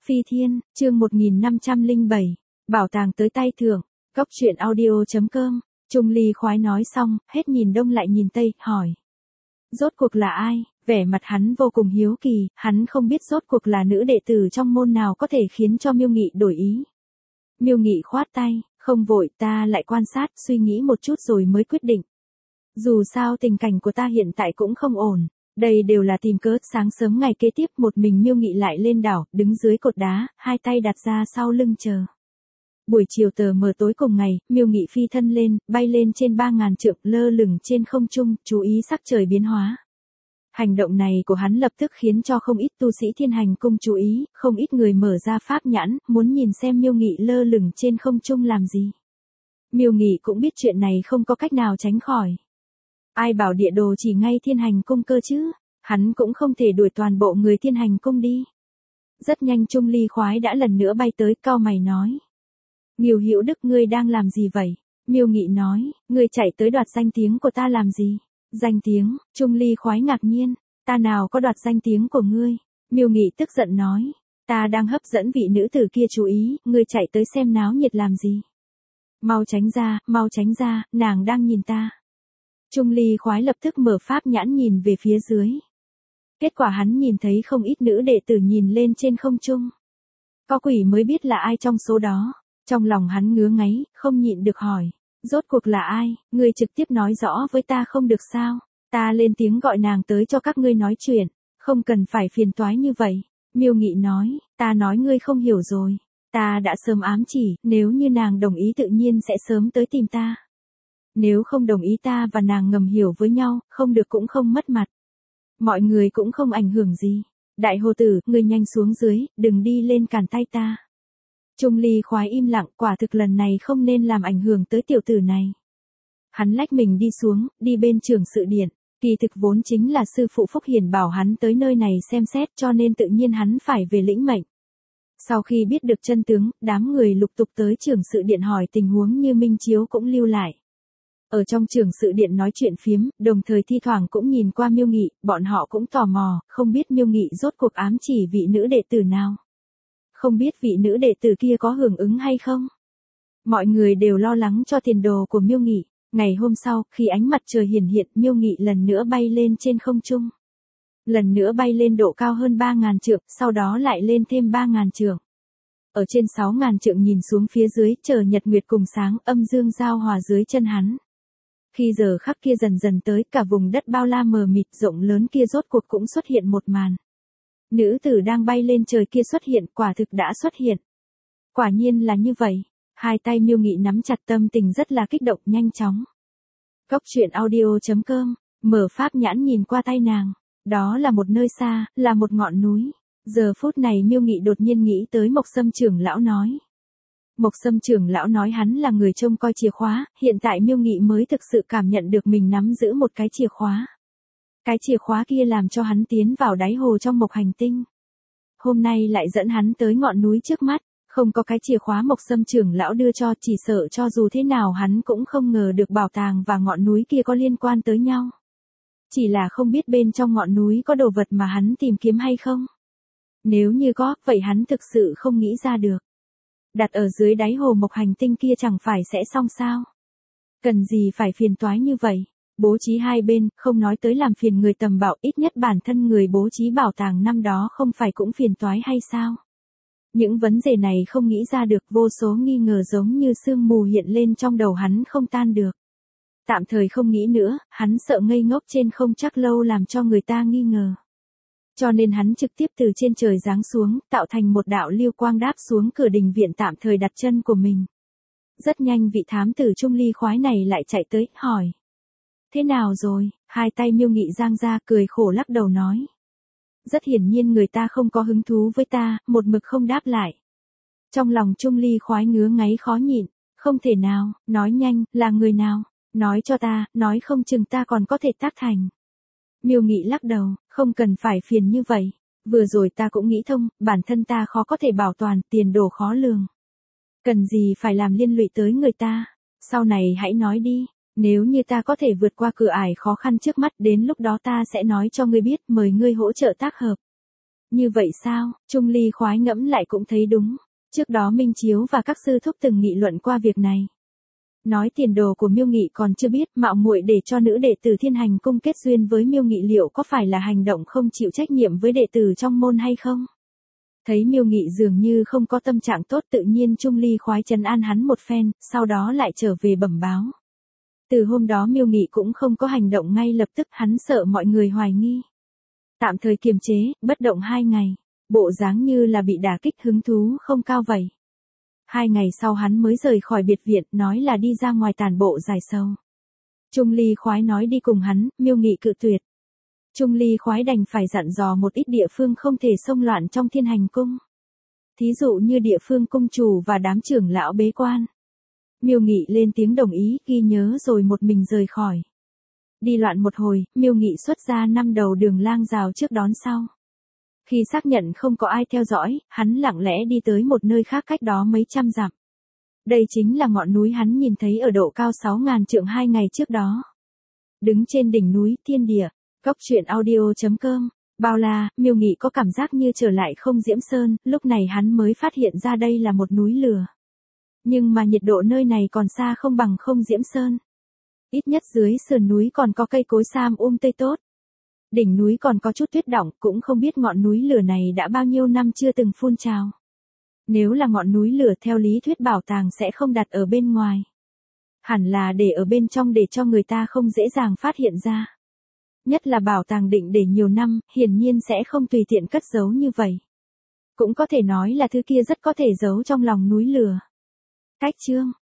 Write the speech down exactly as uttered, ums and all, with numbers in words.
Phi Thiên, chương một nghìn năm trăm lẻ bảy, bảo tàng tới tay thưởng, cốc truyện audio chấm com, Trung Ly khoái nói xong, hết nhìn đông lại nhìn tây, hỏi. Rốt cuộc là ai? Vẻ mặt hắn vô cùng hiếu kỳ, hắn không biết rốt cuộc là nữ đệ tử trong môn nào có thể khiến cho Miêu Nghị đổi ý. Miêu Nghị khoát tay, không vội, ta lại quan sát, suy nghĩ một chút rồi mới quyết định. Dù sao tình cảnh của ta hiện tại cũng không ổn. Đây đều là tìm cớ. Sáng sớm ngày kế tiếp một mình Miêu Nghị lại lên đảo, đứng dưới cột đá, hai tay đặt ra sau lưng chờ. Buổi chiều tờ mờ tối cùng ngày, Miêu Nghị phi thân lên, bay lên trên ba ngàn trượng, lơ lửng trên không trung, chú ý sắc trời biến hóa. Hành động này của hắn lập tức khiến cho không ít tu sĩ Thiên Hành Cung chú ý, không ít người mở ra pháp nhãn, muốn nhìn xem Miêu Nghị lơ lửng trên không trung làm gì. Miêu Nghị cũng biết chuyện này không có cách nào tránh khỏi. Ai bảo địa đồ chỉ ngay Thiên Hành Cung cơ chứ, hắn cũng không thể đuổi toàn bộ người Thiên Hành Cung đi. Rất nhanh Trung Ly khoái đã lần nữa bay tới, cau mày nói. Nghiêu Hữu Đức, ngươi đang làm gì vậy? Miêu Nghị nói, ngươi chạy tới đoạt danh tiếng của ta làm gì? Danh tiếng? Trung Ly khoái ngạc nhiên, ta nào có đoạt danh tiếng của ngươi? Miêu Nghị tức giận nói, ta đang hấp dẫn vị nữ tử kia chú ý, ngươi chạy tới xem náo nhiệt làm gì? Mau tránh ra, mau tránh ra, nàng đang nhìn ta. Trung Ly khoái lập tức mở pháp nhãn nhìn về phía dưới. Kết quả hắn nhìn thấy không ít nữ đệ tử nhìn lên trên không trung. Có quỷ mới biết là ai trong số đó. Trong lòng hắn ngứa ngáy, không nhịn được hỏi. Rốt cuộc là ai, ngươi trực tiếp nói rõ với ta không được sao? Ta lên tiếng gọi nàng tới cho các ngươi nói chuyện, không cần phải phiền toái như vậy. Miêu Nghị nói, ta nói ngươi không hiểu rồi. Ta đã sớm ám chỉ, nếu như nàng đồng ý tự nhiên sẽ sớm tới tìm ta. Nếu không đồng ý ta và nàng ngầm hiểu với nhau, không được cũng không mất mặt. Mọi người cũng không ảnh hưởng gì. Đại hồ tử, ngươi nhanh xuống dưới, đừng đi lên cản tay ta. Trung Ly khoái im lặng, quả thực lần này không nên làm ảnh hưởng tới tiểu tử này. Hắn lách mình đi xuống, đi bên trưởng sự điện, kỳ thực vốn chính là sư phụ Phúc Hiển bảo hắn tới nơi này xem xét cho nên tự nhiên hắn phải về lĩnh mệnh. Sau khi biết được chân tướng, đám người lục tục tới trưởng sự điện hỏi tình huống, như Minh Chiếu cũng lưu lại. Ở trong trưởng sự điện nói chuyện phiếm, đồng thời thi thoảng cũng nhìn qua Miêu Nghị, bọn họ cũng tò mò, không biết Miêu Nghị rốt cuộc ám chỉ vị nữ đệ tử nào. Không biết vị nữ đệ tử kia có hưởng ứng hay không? Mọi người đều lo lắng cho tiền đồ của Miêu Nghị. Ngày hôm sau, khi ánh mặt trời hiển hiện, Miêu Nghị lần nữa bay lên trên không trung. Lần nữa bay lên độ cao hơn ba ngàn trượng, sau đó lại lên thêm ba ngàn trượng. Ở trên sáu ngàn trượng nhìn xuống phía dưới, trời nhật nguyệt cùng sáng, âm dương giao hòa dưới chân hắn. Khi giờ khắc kia dần dần tới, cả vùng đất bao la mờ mịt rộng lớn kia rốt cuộc cũng xuất hiện một màn. Nữ tử đang bay lên trời kia xuất hiện, quả thực đã xuất hiện. Quả nhiên là như vậy. Hai tay Miêu Nghị nắm chặt, tâm tình rất là kích động, nhanh chóng. Cốc truyện audio chấm com, mở pháp nhãn nhìn qua tay nàng. Đó là một nơi xa, là một ngọn núi. Giờ phút này Miêu Nghị đột nhiên nghĩ tới Mộc Sâm trưởng lão nói. Mộc Sâm trưởng lão nói hắn là người trông coi chìa khóa, hiện tại Miêu Nghị mới thực sự cảm nhận được mình nắm giữ một cái chìa khóa. Cái chìa khóa kia làm cho hắn tiến vào đáy hồ trong Mộc Hành Tinh. Hôm nay lại dẫn hắn tới ngọn núi trước mắt, không có cái chìa khóa Mộc Sâm trưởng lão đưa cho, chỉ sợ cho dù thế nào hắn cũng không ngờ được bảo tàng và ngọn núi kia có liên quan tới nhau. Chỉ là không biết bên trong ngọn núi có đồ vật mà hắn tìm kiếm hay không. Nếu như có, vậy hắn thực sự không nghĩ ra được. Đặt ở dưới đáy hồ Mộc Hành Tinh kia chẳng phải sẽ xong sao? Cần gì phải phiền toái như vậy? Bố trí hai bên, không nói tới làm phiền người tầm bảo, ít nhất bản thân người bố trí bảo tàng năm đó không phải cũng phiền toái hay sao? Những vấn đề này không nghĩ ra được, vô số nghi ngờ giống như sương mù hiện lên trong đầu hắn không tan được. Tạm thời không nghĩ nữa, hắn sợ ngây ngốc trên không chắc lâu làm cho người ta nghi ngờ. Cho nên hắn trực tiếp từ trên trời giáng xuống, tạo thành một đạo lưu quang đáp xuống cửa đình viện tạm thời đặt chân của mình. Rất nhanh vị thám tử Trung Ly khoái này lại chạy tới, hỏi. Thế nào rồi? Hai tay Miêu Nghị giang ra, cười khổ lắc đầu nói. Rất hiển nhiên người ta không có hứng thú với ta, một mực không đáp lại. Trong lòng Trung Ly khoái ngứa ngáy khó nhịn, không thể nào, nói nhanh, là người nào? Nói cho ta, nói không chừng ta còn có thể tác thành. Miêu Nghị lắc đầu, không cần phải phiền như vậy. Vừa rồi ta cũng nghĩ thông, bản thân ta khó có thể bảo toàn, tiền đồ khó lường. Cần gì phải làm liên lụy tới người ta, sau này hãy nói đi. Nếu như ta có thể vượt qua cửa ải khó khăn trước mắt, đến lúc đó ta sẽ nói cho ngươi biết, mời ngươi hỗ trợ tác hợp. Như vậy sao? Trung Ly khoái ngẫm lại cũng thấy đúng. Trước đó Minh Chiếu và các sư thúc từng nghị luận qua việc này. Nói tiền đồ của Miêu Nghị còn chưa biết, mạo muội để cho nữ đệ tử Thiên Hành Cung kết duyên với Miêu Nghị liệu có phải là hành động không chịu trách nhiệm với đệ tử trong môn hay không? Thấy Miêu Nghị dường như không có tâm trạng tốt, tự nhiên Trung Ly khoái trấn an hắn một phen, sau đó lại trở về bẩm báo. Từ hôm đó Miêu Nghị cũng không có hành động ngay lập tức, hắn sợ mọi người hoài nghi. Tạm thời kiềm chế, bất động hai ngày, bộ dáng như là bị đả kích, hứng thú không cao vậy. Hai ngày sau hắn mới rời khỏi biệt viện, nói là đi ra ngoài tản bộ giải sầu. Trung Ly khoái nói đi cùng hắn, Miêu Nghị cự tuyệt. Trung Ly khoái đành phải dặn dò một ít địa phương không thể xông loạn trong Thiên Hành Cung. Thí dụ như địa phương cung chủ và đám trưởng lão bế quan. Miêu Nghị lên tiếng đồng ý, ghi nhớ rồi một mình rời khỏi. Đi loạn một hồi, Miêu Nghị xuất ra năm đầu đường lang rào trước đón sau. Khi xác nhận không có ai theo dõi, hắn lặng lẽ đi tới một nơi khác cách đó mấy trăm dặm. Đây chính là ngọn núi hắn nhìn thấy ở độ cao sáu ngàn trượng hai ngày trước đó. Đứng trên đỉnh núi Thiên Địa, Cốc truyện audio chấm com, bao la, Miêu Nghị có cảm giác như trở lại Không Diễm Sơn, lúc này hắn mới phát hiện ra đây là một núi lửa. Nhưng mà nhiệt độ nơi này còn xa không bằng Không Diễm Sơn. Ít nhất dưới sườn núi còn có cây cối sam um tươi tốt. Đỉnh núi còn có chút tuyết đọng, cũng không biết ngọn núi lửa này đã bao nhiêu năm chưa từng phun trào. Nếu là ngọn núi lửa theo lý thuyết bảo tàng sẽ không đặt ở bên ngoài. Hẳn là để ở bên trong để cho người ta không dễ dàng phát hiện ra. Nhất là bảo tàng định để nhiều năm, hiển nhiên sẽ không tùy tiện cất giấu như vậy. Cũng có thể nói là thứ kia rất có thể giấu trong lòng núi lửa. Cách chương